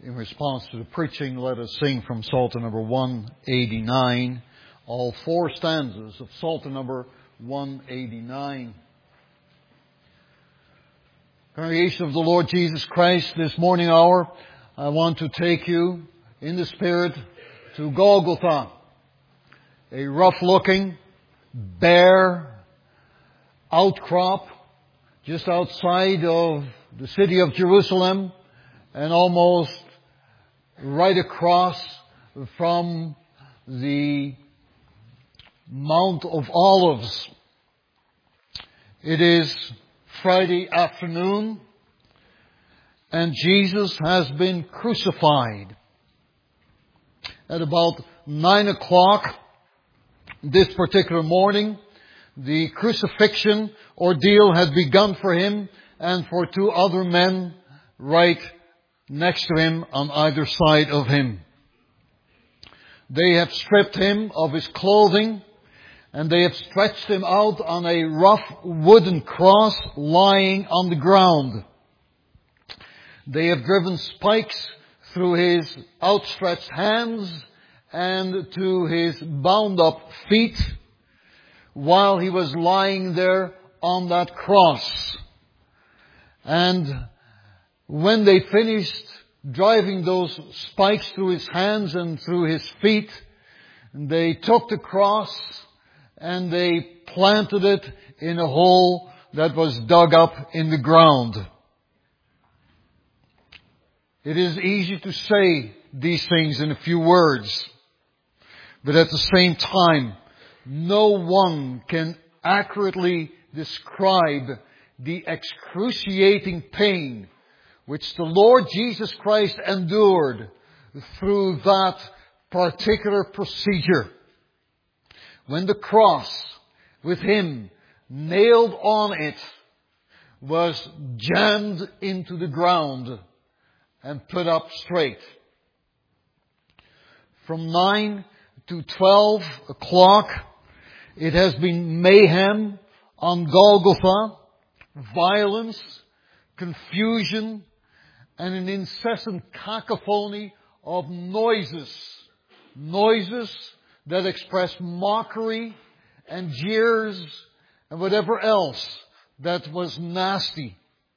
In response to the preaching, let us sing from Psalter number 189, all four stanzas of Psalter number 189. Congregation of the Lord Jesus Christ, this morning hour, I want to take you in the Spirit to Golgotha, a rough-looking, bare outcrop just outside of the city of Jerusalem and almost right across from the Mount of Olives. It is Friday afternoon and Jesus has been crucified. At about 9 o'clock this particular morning, the crucifixion ordeal had begun for him and for two other men right next to him on either side of him. They have stripped him of his clothing and they have stretched him out on a rough wooden cross lying on the ground. They have driven spikes through his outstretched hands and to his bound up feet while he was lying there on that cross. And when they finished driving those spikes through his hands and through his feet, they took the cross and they planted it in a hole that was dug up in the ground. It is easy to say these things in a few words, but at the same time, no one can accurately describe the excruciating pain which the Lord Jesus Christ endured through that particular procedure. When the cross with Him nailed on it was jammed into the ground and put up straight. From 9 to 12 o'clock, it has been mayhem on Golgotha, violence, confusion, and an incessant cacophony of noises. Noises that express mockery and jeers and whatever else that was nasty.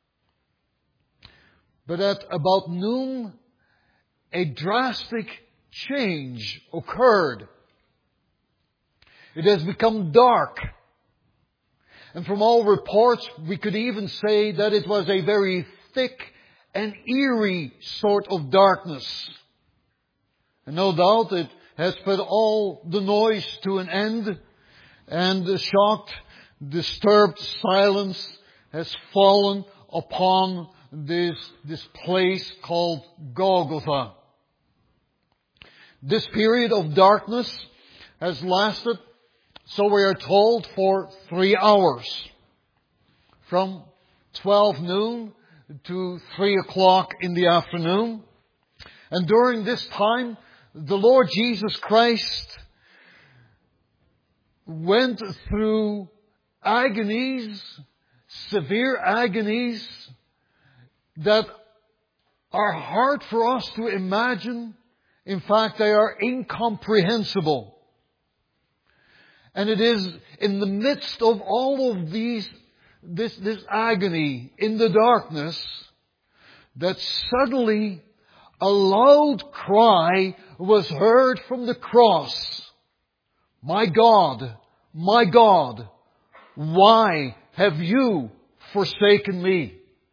But at about noon, a drastic change occurred. It has become dark. And from all reports, we could even say that it was a very thick and eerie sort of darkness. And no doubt it has put all the noise to an end, and the shocked, disturbed silence has fallen upon this place called Golgotha. This period of darkness has lasted, so we are told, for 3 hours. From 12 noon to 3 o'clock in the afternoon. And during this time, the Lord Jesus Christ went through agonies, severe agonies, that are hard for us to imagine. In fact, they are incomprehensible. And it is in the midst of all of this agony in the darkness that suddenly a loud cry was heard from the cross. My God, why have you forsaken me?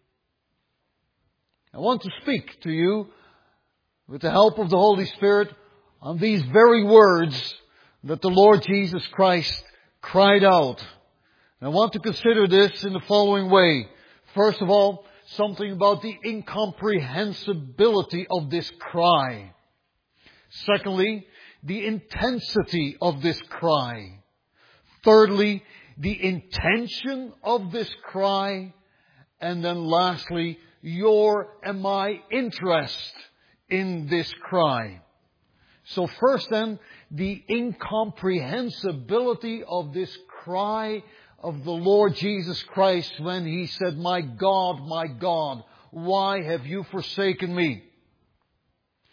I want to speak to you with the help of the Holy Spirit on these very words that the Lord Jesus Christ cried out. And I want to consider this in the following way. First of all, something about the incomprehensibility of this cry. Secondly, the intensity of this cry. Thirdly, the intention of this cry. And then lastly, your and my interest in this cry. So first then, the incomprehensibility of this cry of the Lord Jesus Christ when He said, my God, why have you forsaken me?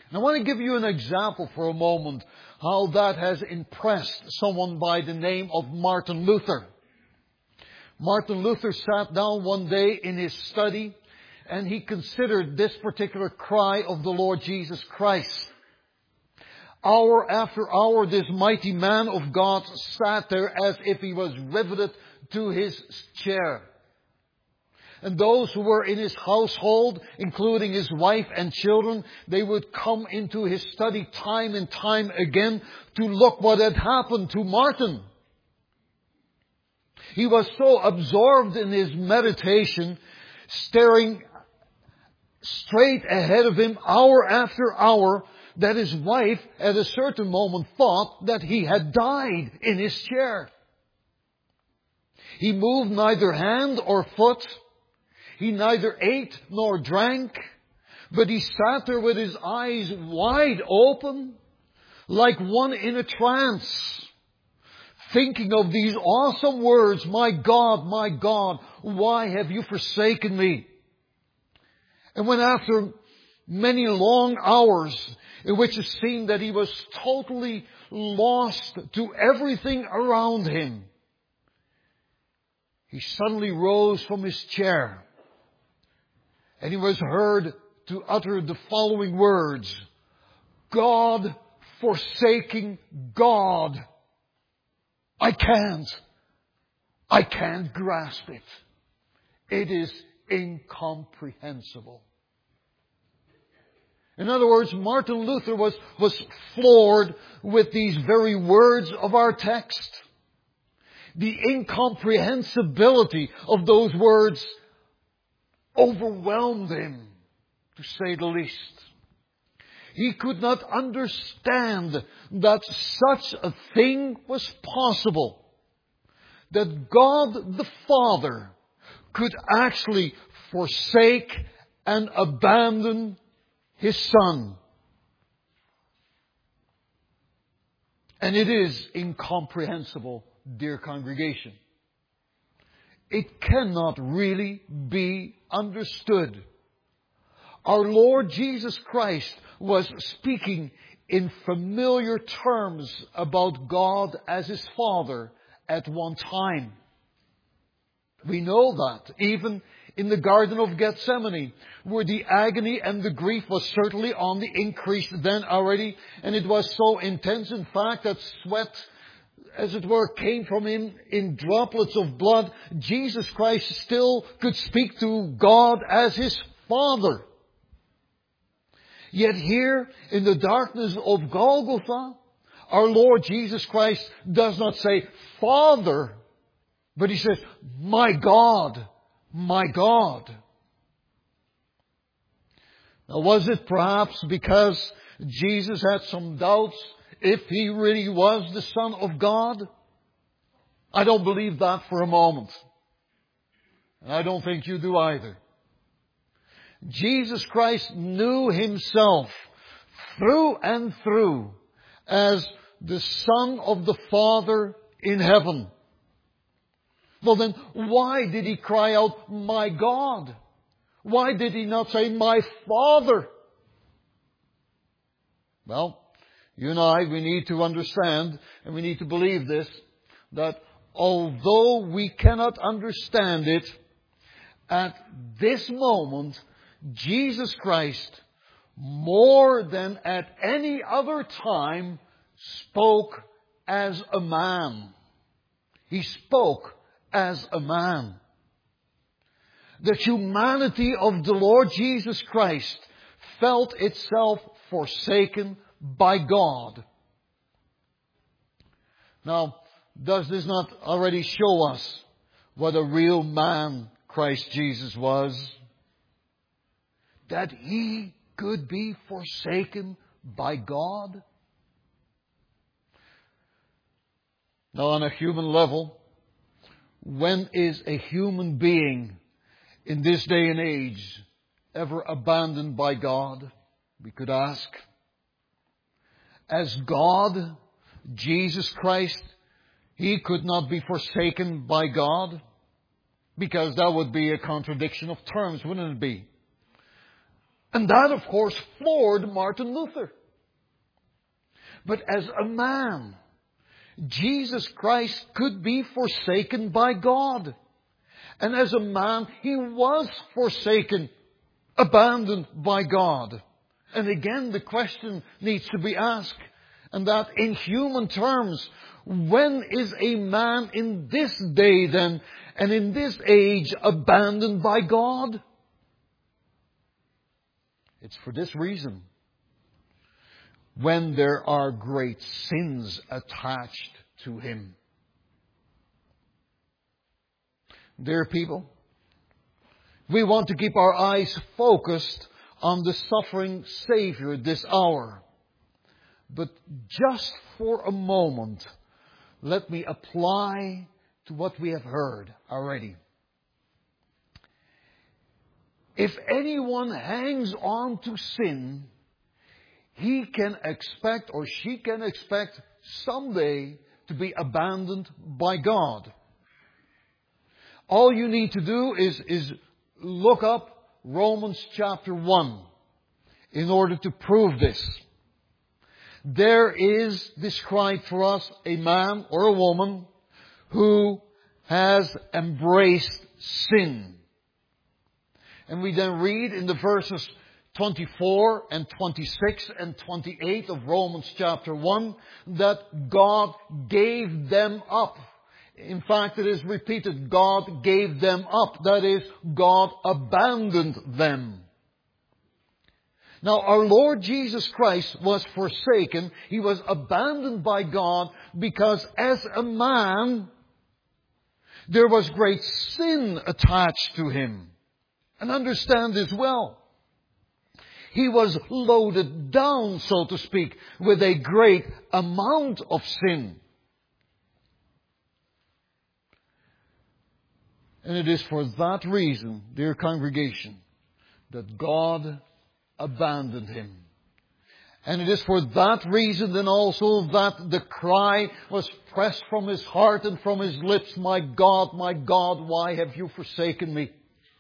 And I want to give you an example for a moment how that has impressed someone by the name of Martin Luther. Martin Luther sat down one day in his study and he considered this particular cry of the Lord Jesus Christ. Hour after hour, this mighty man of God sat there as if he was riveted to his chair. And those who were in his household, including his wife and children, they would come into his study time and time again to look what had happened to Martin. He was so absorbed in his meditation, staring straight ahead of him hour after hour, that his wife at a certain moment thought that he had died in his chair. He moved neither hand or foot. He neither ate nor drank, but he sat there with his eyes wide open, like one in a trance, thinking of these awesome words, my God, why have you forsaken me? And when after many long hours, in which it seemed that he was totally lost to everything around him, he suddenly rose from his chair and he was heard to utter the following words, God forsaking God. I can't grasp it. It is incomprehensible. In other words, Martin Luther was floored with these very words of our text. The incomprehensibility of those words overwhelmed him, to say the least. He could not understand that such a thing was possible. That God the Father could actually forsake and abandon His Son. And it is incomprehensible, dear congregation. It cannot really be understood. Our Lord Jesus Christ was speaking in familiar terms about God as His Father at one time. We know that even in the Garden of Gethsemane, where the agony and the grief was certainly on the increase then already, and it was so intense in fact that sweat, as it were, came from him in droplets of blood. Jesus Christ still could speak to God as His Father. Yet here in the darkness of Golgotha, our Lord Jesus Christ does not say, Father, but He says, my God, my God. Now, was it perhaps because Jesus had some doubts if He really was the Son of God? I don't believe that for a moment. And I don't think you do either. Jesus Christ knew Himself through and through as the Son of the Father in heaven. Well then, why did He cry out, my God? Why did He not say, my Father? Well, you and I, we need to understand, and we need to believe this, that although we cannot understand it, at this moment, Jesus Christ, more than at any other time, spoke as a man. He spoke as a man. The humanity of the Lord Jesus Christ felt itself forsaken by God. Now, does this not already show us what a real man Christ Jesus was? That He could be forsaken by God? Now, on a human level, when is a human being in this day and age ever abandoned by God? We could ask. As God, Jesus Christ, He could not be forsaken by God? Because that would be a contradiction of terms, wouldn't it be? And that, of course, floored Martin Luther. But as a man, Jesus Christ could be forsaken by God. And as a man, He was forsaken, abandoned by God. And again, the question needs to be asked, and that in human terms, when is a man in this day then, and in this age, abandoned by God? It's for this reason. When there are great sins attached to him. Dear people, we want to keep our eyes focused on the suffering Savior this hour. But just for a moment, let me apply to what we have heard already. If anyone hangs on to sin, he can expect, or she can expect, someday to be abandoned by God. All you need to do is look up Romans chapter 1 in order to prove this. There is described for us a man or a woman who has embraced sin. And we then read in the verses 24 and 26 and 28 of Romans chapter 1 that God gave them up. In fact, it is repeated, God gave them up. That is, God abandoned them. Now, our Lord Jesus Christ was forsaken. He was abandoned by God because as a man, there was great sin attached to Him. And understand this well. He was loaded down, so to speak, with a great amount of sin. And it is for that reason, dear congregation, that God abandoned Him. And it is for that reason then also that the cry was pressed from His heart and from His lips, my God, why have you forsaken me?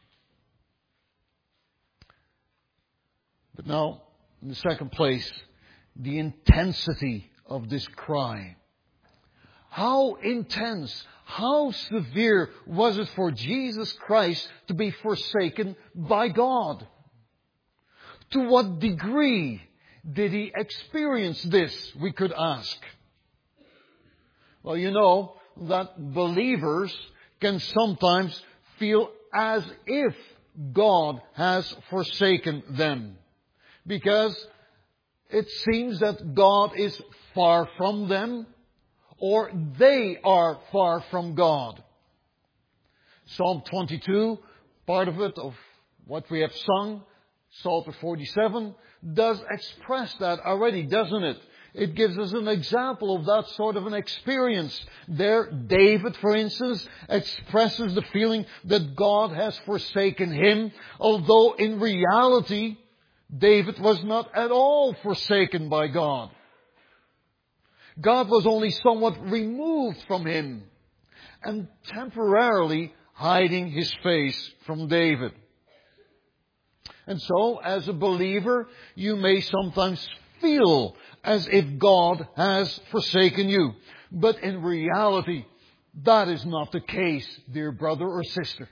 But now, in the second place, the intensity of this cry. How intense, how severe was it for Jesus Christ to be forsaken by God? To what degree did He experience this, we could ask? Well, you know that believers can sometimes feel as if God has forsaken them. Because it seems that God is far from them, or they are far from God. Psalm 22, part of it, of what we have sung, Psalter 47, does express that already, doesn't it? It gives us an example of that sort of an experience. There, David, for instance, expresses the feeling that God has forsaken him, although in reality, David was not at all forsaken by God. God was only somewhat removed from him and temporarily hiding His face from David. And so, as a believer, you may sometimes feel as if God has forsaken you. But in reality, that is not the case, dear brother or sister.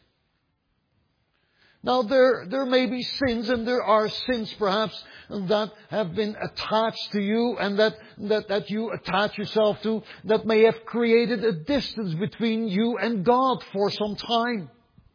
Now, there may be sins, and there are sins perhaps that have been attached to you and that you attach yourself to, that may have created a distance between you and God for some time.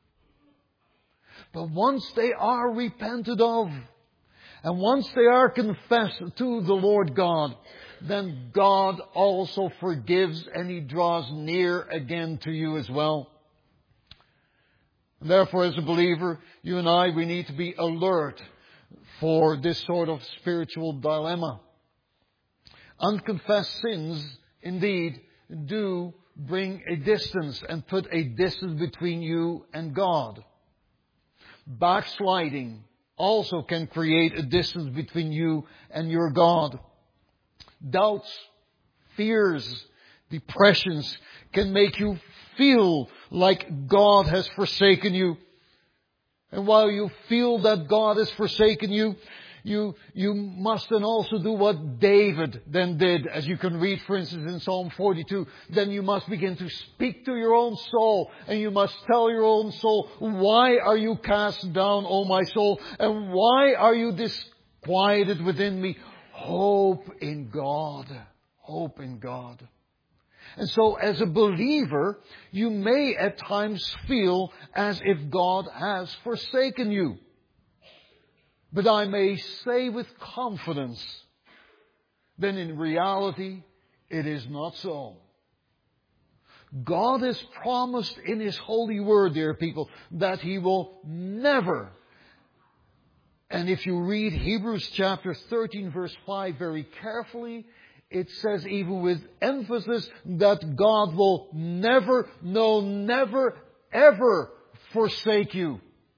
But once they are repented of, and once they are confessed to the Lord God, then God also forgives and He draws near again to you as well. Therefore, as a believer, you and I, we need to be alert for this sort of spiritual dilemma. Unconfessed sins, indeed, do bring a distance and put a distance between you and God. Backsliding also can create a distance between you and your God. Doubts, fears, depressions can make you feel like God has forsaken you. And while you feel that God has forsaken you, you must then also do what David then did, as you can read, for instance, in Psalm 42. Then you must begin to speak to your own soul, and you must tell your own soul, why are you cast down, O my soul? And why are you disquieted within me? Hope in God. Hope in God. And so as a believer, you may at times feel as if God has forsaken you. But I may say with confidence that in reality, it is not so. God has promised in His holy word, dear people, that He will never. And if you read Hebrews chapter 13 verse 5 very carefully, it says even with emphasis that God will never, no, never, ever forsake you.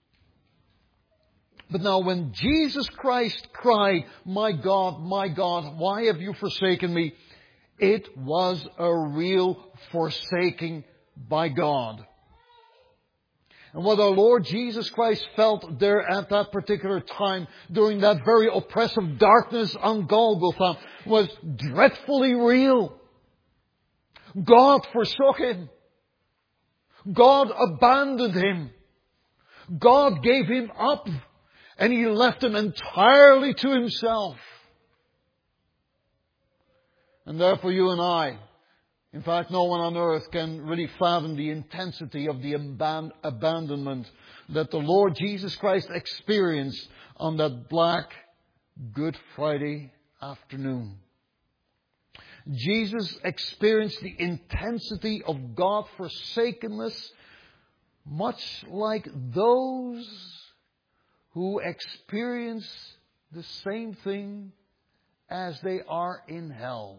But now when Jesus Christ cried, my God, why have you forsaken me? It was a real forsaking by God. And what our Lord Jesus Christ felt there at that particular time, during that very oppressive darkness on Golgotha, was dreadfully real. God forsook Him. God abandoned Him. God gave Him up. And He left Him entirely to Himself. And therefore you and I, in fact no one on earth can really fathom the intensity of the abandonment that the Lord Jesus Christ experienced on that black Good Friday afternoon. Jesus experienced the intensity of God forsakenness much like those who experience the same thing as they are in hell.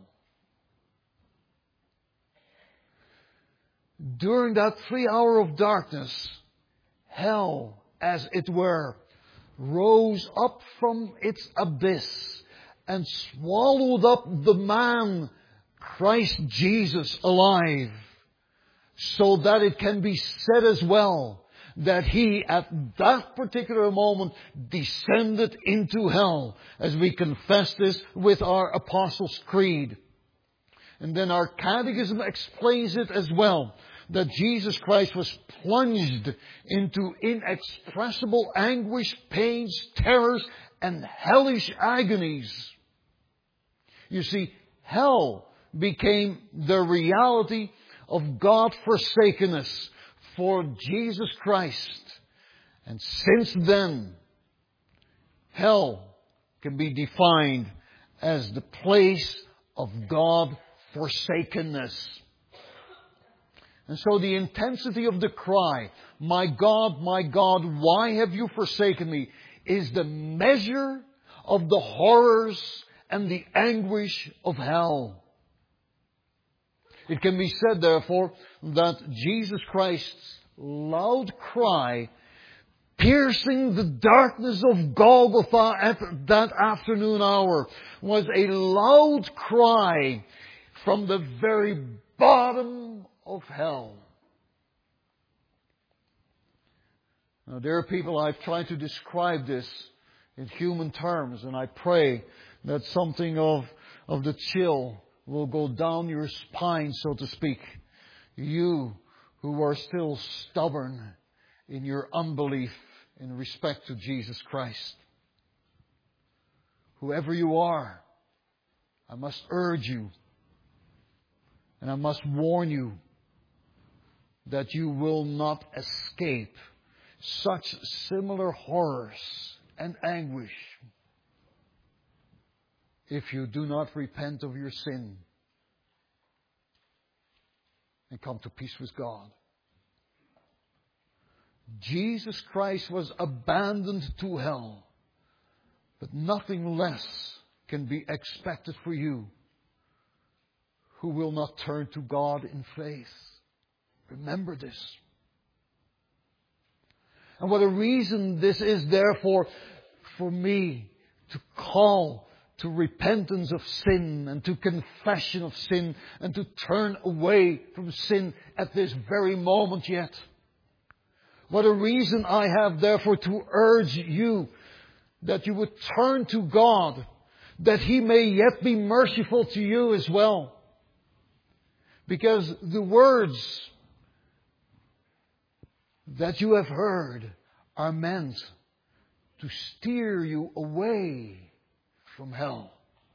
During that 3 hour of darkness, hell, as it were, rose up from its abyss and swallowed up the man, Christ Jesus, alive, so that it can be said as well that He, at that particular moment, descended into hell, as we confess this with our Apostles' Creed. And then our Catechism explains it as well, that Jesus Christ was plunged into inexpressible anguish, pains, terrors, and hellish agonies. You see, hell became the reality of God-forsakenness for Jesus Christ. And since then, hell can be defined as the place of God-forsakenness. And so the intensity of the cry, my God, why have you forsaken me?" is the measure of the horrors and the anguish of hell. It can be said, therefore, that Jesus Christ's loud cry, piercing the darkness of Golgotha at that afternoon hour, was a loud cry from the very bottom of hell. Now, dear people, I've tried to describe this in human terms, and I pray that something of the chill will go down your spine, so to speak. You who are still stubborn in your unbelief in respect to Jesus Christ. Whoever you are, I must urge you and I must warn you that you will not escape such similar horrors and anguish if you do not repent of your sin and come to peace with God. Jesus Christ was abandoned to hell, but nothing less can be expected for you who will not turn to God in faith. Remember this. And what a reason this is, therefore, for me to call to repentance of sin and to confession of sin and to turn away from sin at this very moment yet. What a reason I have therefore to urge you that you would turn to God, that He may yet be merciful to you as well. Because the words that you have heard are meant to steer you away from hell.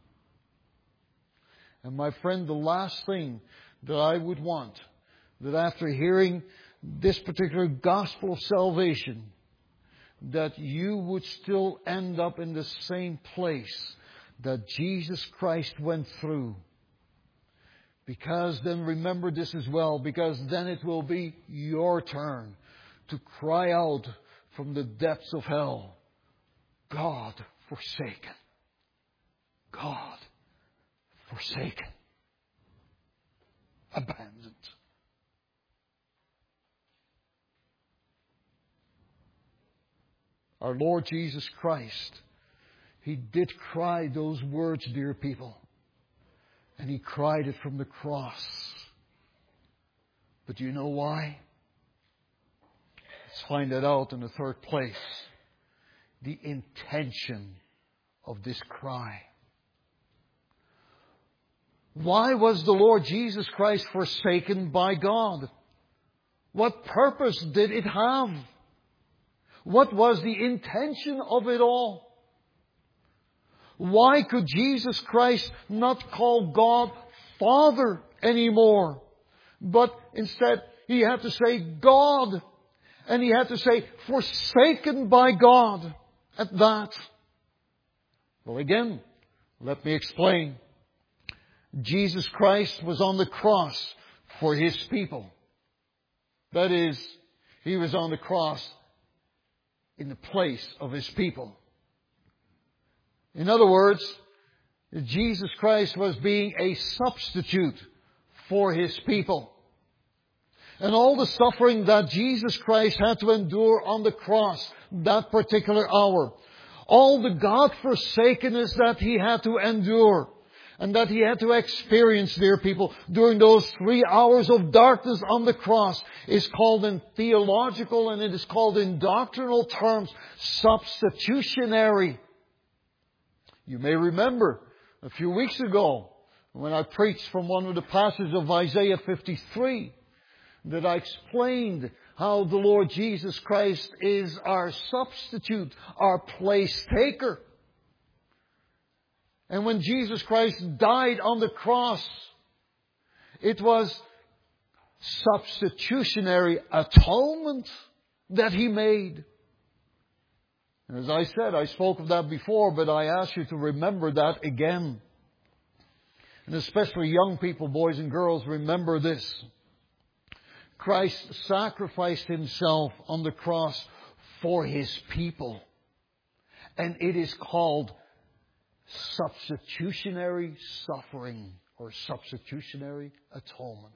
And my friend, the last thing that I would want, that after hearing this particular gospel of salvation, that you would still end up in the same place that Jesus Christ went through. Because then remember this as well, because then it will be your turn to cry out from the depths of hell, God forsaken. God forsaken. Abandoned. Our Lord Jesus Christ, He did cry those words, dear people. And He cried it from the cross. But do you know why? Let's find that out in the third place. The intention of this cry. Why was the Lord Jesus Christ forsaken by God? What purpose did it have? What was the intention of it all? Why could Jesus Christ not call God Father anymore? But instead, He had to say God. And He had to say forsaken by God at that. Well, again, let me explain. Jesus Christ was on the cross for His people. That is, He was on the cross in the place of His people. In other words, Jesus Christ was being a substitute for His people. And all the suffering that Jesus Christ had to endure on the cross that particular hour, all the God-forsakenness that He had to endure, and that He had to experience, dear people, during those 3 hours of darkness on the cross is called in theological and it is called in doctrinal terms substitutionary. You may remember a few weeks ago when I preached from one of the passages of Isaiah 53 that I explained how the Lord Jesus Christ is our substitute, our place taker. And when Jesus Christ died on the cross, it was substitutionary atonement that He made. And as I said, I spoke of that before, but I ask you to remember that again. And especially young people, boys and girls, remember this. Christ sacrificed Himself on the cross for His people. And it is called substitutionary suffering or substitutionary atonement.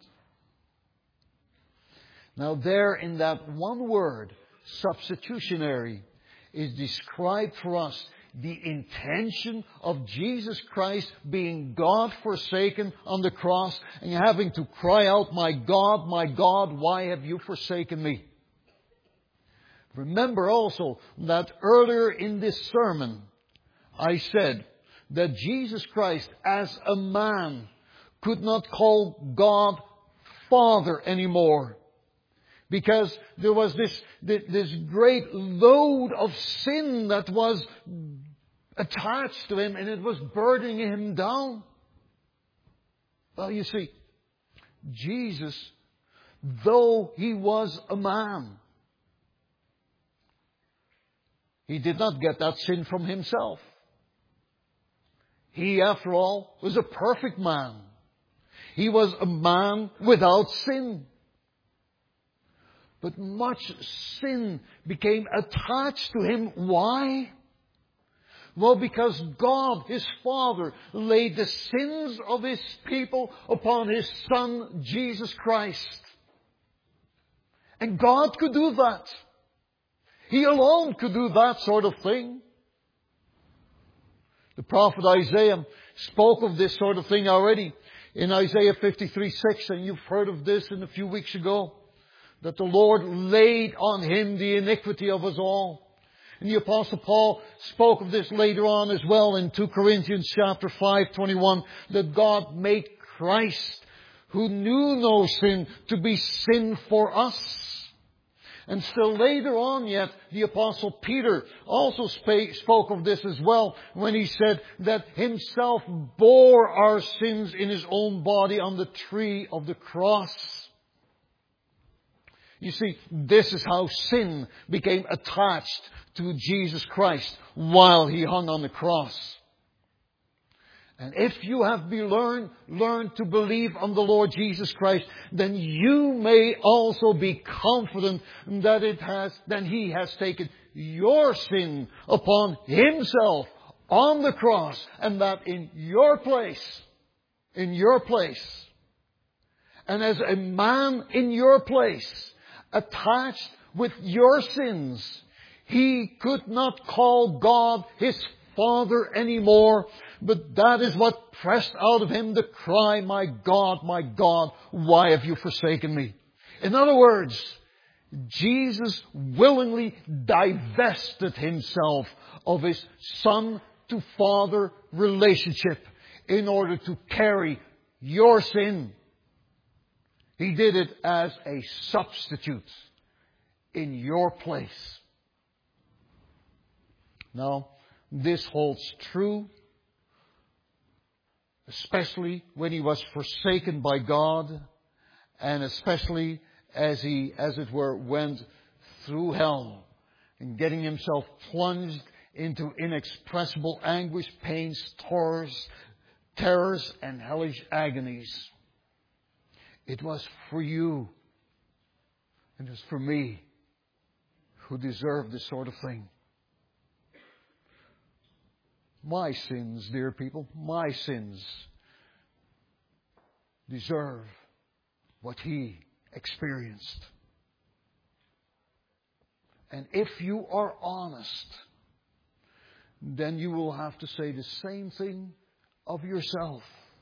Now there in that one word, substitutionary, is described for us the intention of Jesus Christ being God forsaken on the cross and having to cry out, my God, why have you forsaken me? Remember also that earlier in this sermon I said that Jesus Christ as a man could not call God Father anymore. Because there was this great load of sin that was attached to Him and it was burdening Him down. Well, you see, Jesus, though He was a man, He did not get that sin from Himself. He, after all, was a perfect man. He was a man without sin. But much sin became attached to Him. Why? Well, because God, His Father, laid the sins of His people upon His Son, Jesus Christ. And God could do that. He alone could do that sort of thing. The prophet Isaiah spoke of this sort of thing already in Isaiah 53:6, and you've heard of this in a few weeks ago. that the Lord laid on Him the iniquity of us all. And the Apostle Paul spoke of this later on as well in 2 Corinthians chapter 5:21, that God made Christ, who knew no sin, to be sin for us. And still later on yet, the Apostle Peter also spoke of this as well, when he said that Himself bore our sins in His own body on the tree of the cross. You see, this is how sin became attached to Jesus Christ while He hung on the cross. And if you have learned to believe on the Lord Jesus Christ, then you may also be confident that He has taken your sin upon Himself on the cross, and that in your place, and as a man in your place, attached with your sins, He could not call God His Father anymore, but that is what pressed out of Him the cry, my God, why have you forsaken me? In other words, Jesus willingly divested Himself of His Son to Father relationship in order to carry your sin. He did it as a substitute in your place. Now, this holds true, especially when He was forsaken by God, and especially as He, as it were, went through hell and getting Himself plunged into inexpressible anguish, pains, terrors, and hellish agonies. It was for you, and it was for me, who deserved this sort of thing. My sins, dear people, my sins deserve what He experienced. And if you are honest, then you will have to say the same thing of yourself.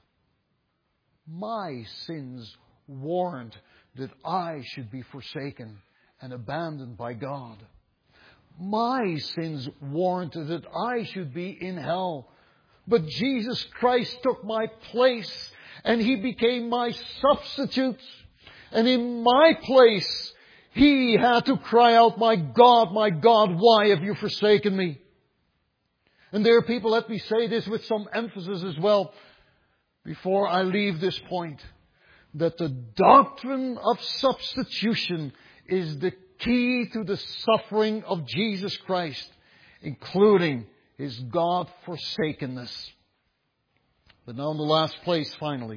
My sins warrant that I should be forsaken and abandoned by God. My sins warranted that I should be in hell. But Jesus Christ took my place, and He became my substitute. And in my place, He had to cry out, my God, why have you forsaken me? And dear people, let me say this with some emphasis as well, before I leave this point, that the doctrine of substitution is the key to the suffering of Jesus Christ, including His God-forsakenness. But now in the last place, finally,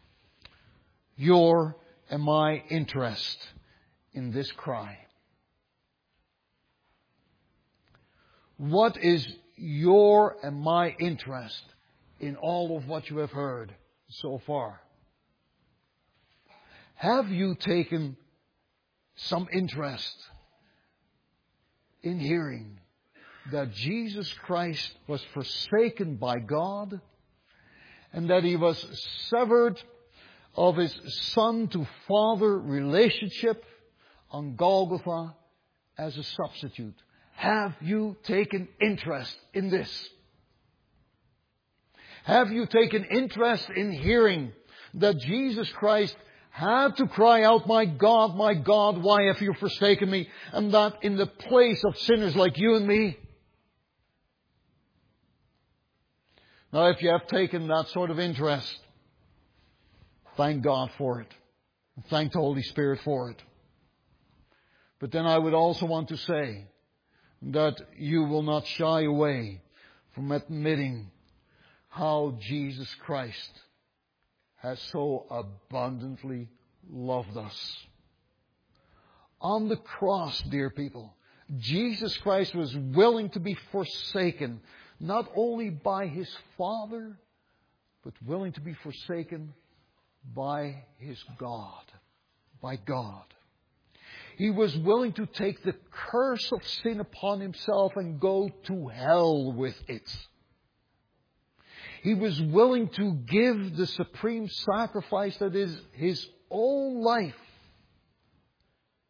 your and my interest in this cry. What is your and my interest in all of what you have heard so far? Have you taken some interest in hearing that Jesus Christ was forsaken by God, and that He was severed of His Son to Father relationship on Golgotha as a substitute? Have you taken interest in this? Have you taken interest in hearing that Jesus Christ had to cry out, my God, why have you forsaken me? And that in the place of sinners like you and me? Now, if you have taken that sort of interest, thank God for it. Thank the Holy Spirit for it. But then I would also want to say that you will not shy away from admitting how Jesus Christ has so abundantly loved us. On the cross, dear people, Jesus Christ was willing to be forsaken, not only by His Father, but willing to be forsaken by His God, by God. He was willing to take the curse of sin upon Himself and go to hell with it. He was willing to give the supreme sacrifice that is His own life,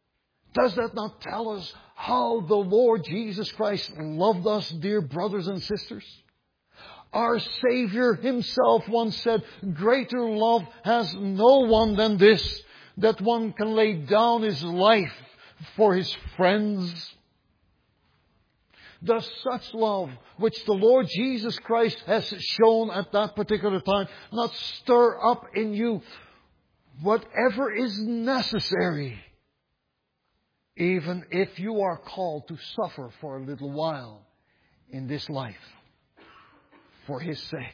Does that not tell us how the Lord Jesus Christ loved us, dear brothers and sisters? Our Savior Himself once said, "Greater love has no one than this, that one can lay down his life for his friends." Does such love, which the Lord Jesus Christ has shown at that particular time, not stir up in you whatever is necessary, even if you are called to suffer for a little while in this life for His sake?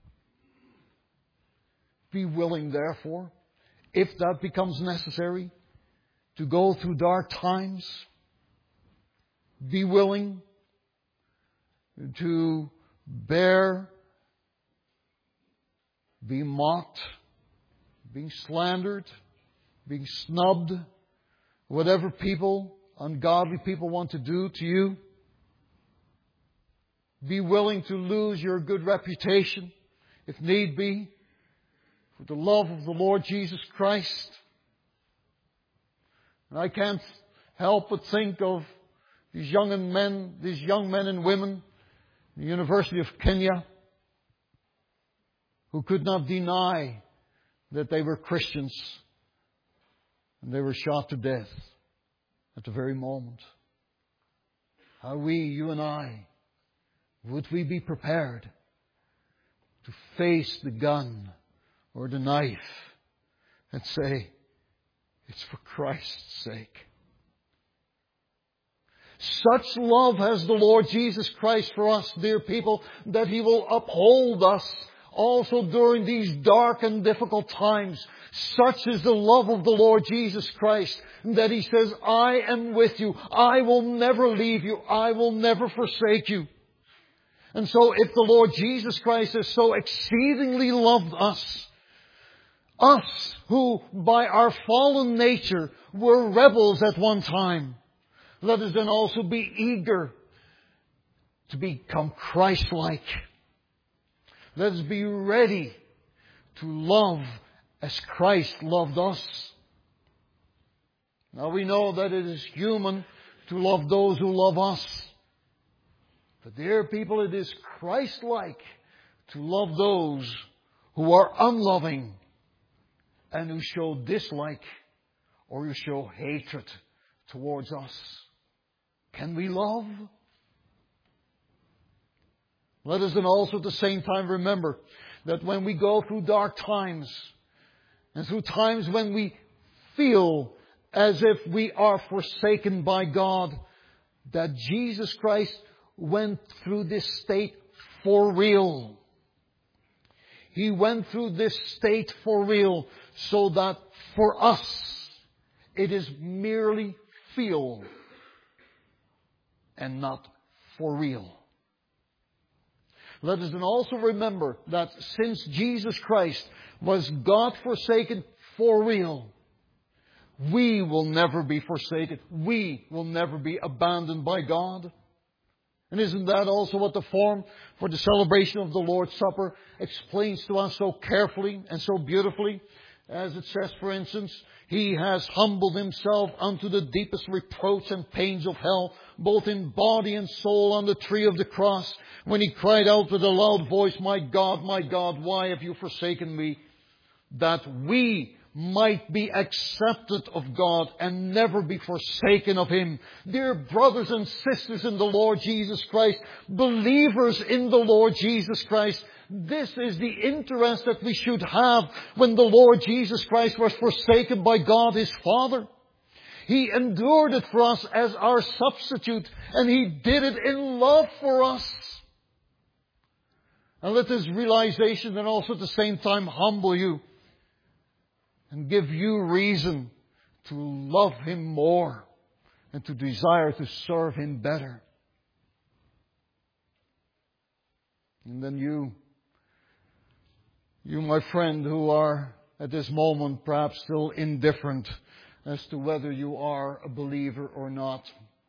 Be willing, therefore, if that becomes necessary, to go through dark times. Be willing to bear, be mocked, being slandered, being snubbed, whatever people, ungodly people, want to do to you. Be willing to lose your good reputation, if need be, for the love of the Lord Jesus Christ. And I can't help but think of these young men and women in the University of Kenya who could not deny that they were Christians, and they were shot to death at the very moment. How we, you and I, would we be prepared to face the gun or the knife and say, "It's for Christ's sake"? Such love has the Lord Jesus Christ for us, dear people, that He will uphold us also during these dark and difficult times. Such is the love of the Lord Jesus Christ, that He says, "I am with you. I will never leave you. I will never forsake you." And so if the Lord Jesus Christ has so exceedingly loved us who by our fallen nature were rebels at one time, let us then also be eager to become Christ-like. Let us be ready to love as Christ loved us. Now we know that it is human to love those who love us. But dear people, it is Christ-like to love those who are unloving and who show dislike or who show hatred towards us. Can we love? Let us then also at the same time remember that when we go through dark times and through times when we feel as if we are forsaken by God, that Jesus Christ went through this state for real. He went through this state for real, so that for us it is merely feel and not for real. Let us then also remember that since Jesus Christ was God forsaken for real, we will never be forsaken. We will never be abandoned by God. And isn't that also what the form for the celebration of the Lord's Supper explains to us so carefully and so beautifully? As it says, for instance, He has humbled Himself unto the deepest reproach and pains of hell, both in body and soul, on the tree of the cross, when He cried out with a loud voice, my God, why have you forsaken me?" That we might be accepted of God and never be forsaken of Him. Dear brothers and sisters in the Lord Jesus Christ, believers in the Lord Jesus Christ, this is the interest that we should have when the Lord Jesus Christ was forsaken by God His Father. He endured it for us as our substitute, and He did it in love for us. And let this realization then also at the same time humble you and give you reason to love Him more and to desire to serve Him better. And then you, my friend, who are at this moment perhaps still indifferent as to whether you are a believer or not,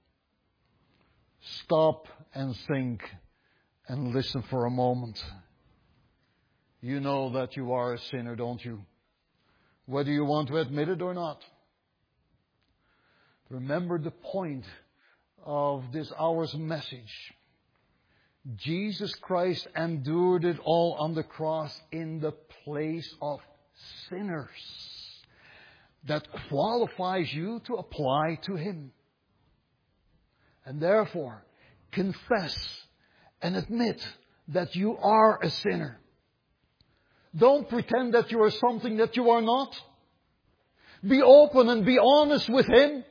stop and think and listen for a moment. You know that you are a sinner, don't you? Whether you want to admit it or not. Remember the point of this hour's message. Jesus Christ endured it all on the cross in the place of sinners. That qualifies you to apply to Him. And therefore, confess and admit that you are a sinner. Don't pretend that you are something that you are not. Be open and be honest with Him.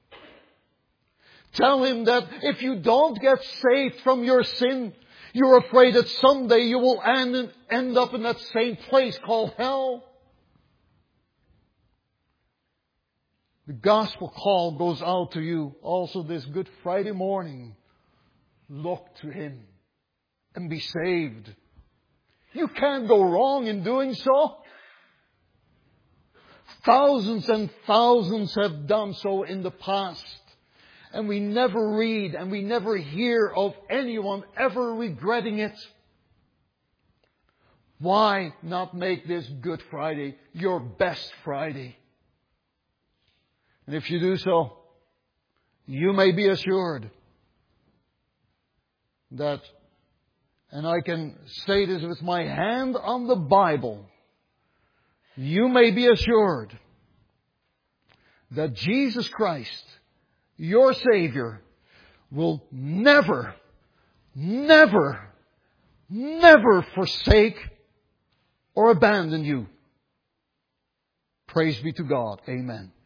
Tell Him that if you don't get saved from your sin, you're afraid that someday you will end up in that same place called hell. The gospel call goes out to you also this Good Friday morning. Look to Him and be saved. You can't go wrong in doing so. Thousands and thousands have done so in the past. And we never read and we never hear of anyone ever regretting it. Why not make this Good Friday your best Friday? And if you do so, you may be assured that, and I can say this with my hand on the Bible, you may be assured that Jesus Christ, your Savior, will never, never, never forsake or abandon you. Praise be to God. Amen.